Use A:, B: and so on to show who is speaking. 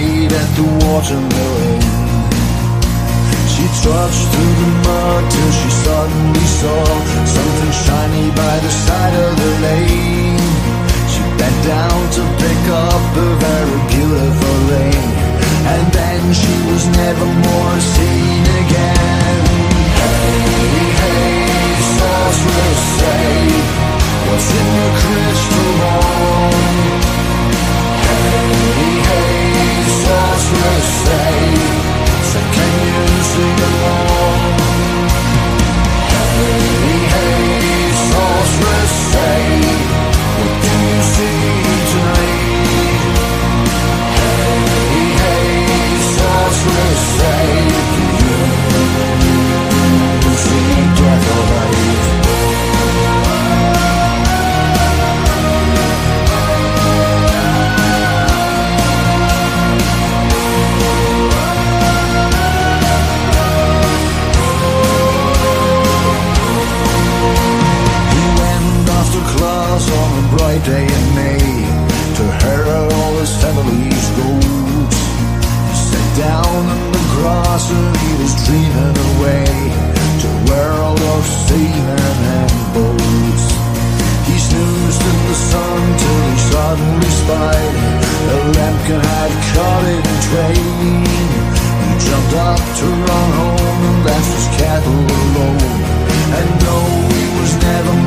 A: late at the watermill inn. She trudged through the mud till she suddenly saw something shiny by the side of the lane. She bent down to pick up a very beautiful ring, and then she was never more seen again. Hey, hey, sorceress, say, what's in your crystal ball? Hey, hey, sorceress, say, so can you sing along? Hey, hey, sorceress, say, what do you see tonight? Hey, hey, sorceress, say, do you see death or life? On a bright day in May, to herald all his family's goals. He sat down in the grass and he was dreaming away to a world of seamen and boats. He snoozed in the sun till he suddenly spied a lambkin had cut in twain. He jumped up to run home and left his cattle alone, and no, he was never